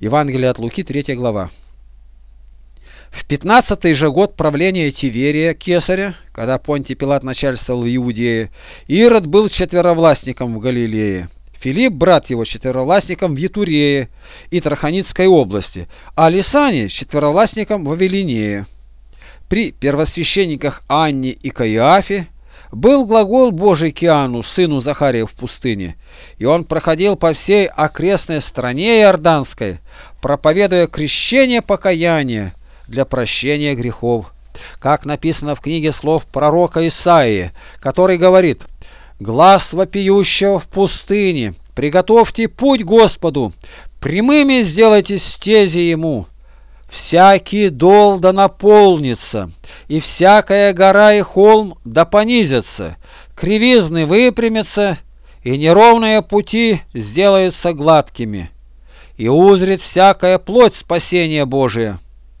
Евангелие от Луки, 3 глава. В 15-й же год правления Тиверия Кесаря, когда Понтий Пилат начальствовал в Иудее, Ирод был четверовластником в Галилее, Филипп, брат его, четверовластником в Ятурее и Траханитской области, а Лисане четверовластником в Авелинее. При первосвященниках Анне и Каиафе был глагол Божий Киану, сыну Захария, в пустыне, и он проходил по всей окрестной стране Иорданской, проповедуя крещение покаяния для прощения грехов, как написано в книге слов пророка Исаии, который говорит: «Глас вопиющего в пустыне, приготовьте путь Господу, прямыми сделайте стези Ему. Всякий дол да наполнится, и всякая гора и холм да понизятся, кривизны выпрямятся, и неровные пути сделаются гладкими, и узрит всякая плоть спасения Божия».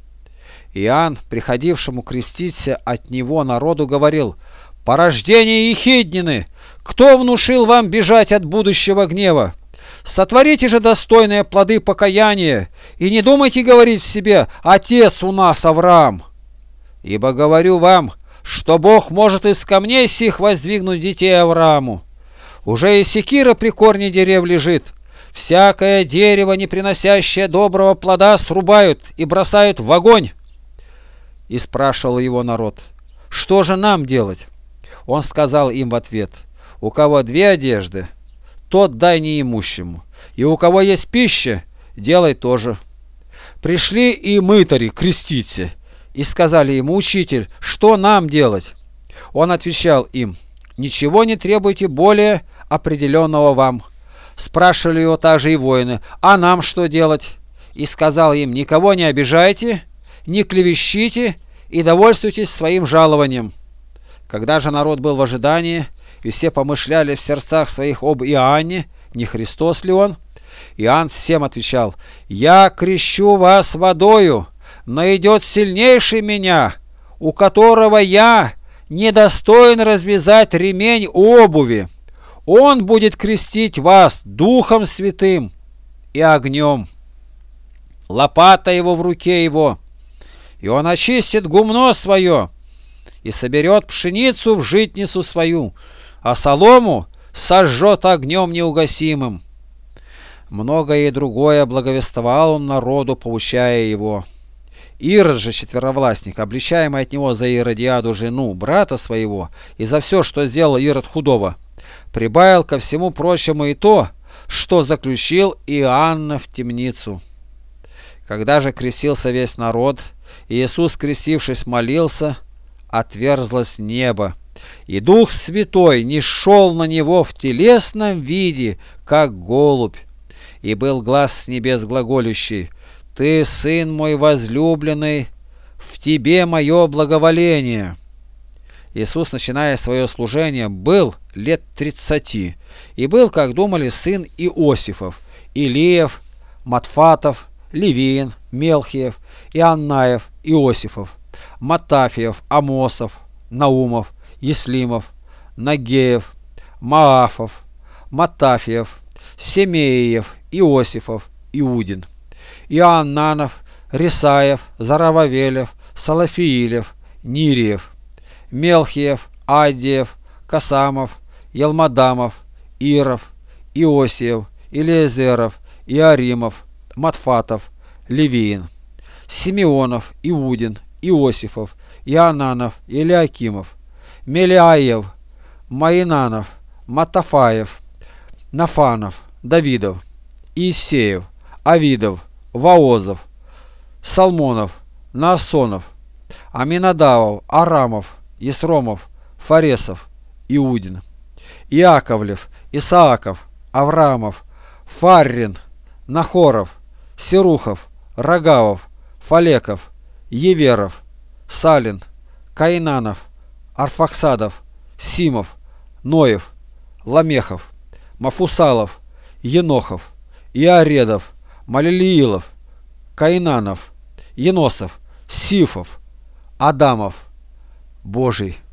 Иоанн, приходившему креститься от него народу, говорил: «Порождение ехиднины! Кто внушил вам бежать от будущего гнева? Сотворите же достойные плоды покаяния, и не думайте говорить в себе: отец у нас Авраам. Ибо говорю вам, что Бог может из камней сих воздвигнуть детей Аврааму. Уже и секира при корне дерев лежит. Всякое дерево, не приносящее доброго плода, срубают и бросают в огонь». И спрашивал его народ: «Что же нам делать?» Он сказал им в ответ: «У кого 2 одежды, тот дай неимущему, и у кого есть пища, делай тоже». Пришли и мытари креститься, и сказали ему: «Учитель, что нам делать?» Он отвечал им: «Ничего не требуйте более определенного вам». Спрашивали его также и воины: «А нам что делать?» И сказал им: «Никого не обижайте, не клевещите и довольствуйтесь своим жалованием». Когда же народ был в ожидании, и все помышляли в сердцах своих об Иоанне, не Христос ли он, Иоанн всем отвечал: «Я крещу вас водою, но идет сильнейший меня, у которого я недостоин развязать ремень обуви. Он будет крестить вас Духом Святым и огнем. Лопата его в руке его, и он очистит гумно свое, и соберет пшеницу в житницу свою, а солому сожжет огнем неугасимым». Многое и другое благовествовал он народу, поучая его. Ирод же, четверовластник, обличаемый от него за Иродиаду, жену брата своего, и за все, что сделал Ирод худого, прибавил ко всему прочему и то, что заключил Иоанна в темницу. Когда же крестился весь народ, и Иисус, крестившись, молился, отверзлось небо, и Дух Святой нишел на него в телесном виде, как голубь. И был глас с небес глаголющий: «Ты, Сын мой возлюбленный, в Тебе мое благоволение». Иисус, начиная свое служение, был лет 30, и был, как думали, сын Иосифов, Илиев, Матфатов, Левиин, Мелхиев, Ианнаев, Иосифов, Матафиев, Амосов, Наумов, Еслимов, Нагеев, Маафов, Матафиев, Семеев, Иосифов, Иудин, Иоаннанов, Рисаев, Зарававелев, Салафиилев, Нириев, Мелхиев, Адиев, Касамов, Елмадамов, Иров, Иосиев, Илиезеров, Иаримов, Матфатов, Левиин, Симеонов, Иудин, Иосифов, Иоаннанов, Илиакимов, Мелиаев, Маинанов, Матафаев, Нафанов, Давидов, Иисеев, Авидов, Ваозов, Салмонов, Наасонов, Аминадавов, Арамов, Исромов, Фаресов, Иудин, Иаковлев, Исааков, Авраамов, Фаррин, Нахоров, Серухов, Рогавов, Фалеков, Еверов, Салин, Каинанов, Арфаксадов, Симов, Ноев, Ламехов, Мафусалов, Енохов, Иаредов, Малилиилов, Каинанов, Еносов, Сифов, Адамов, Божий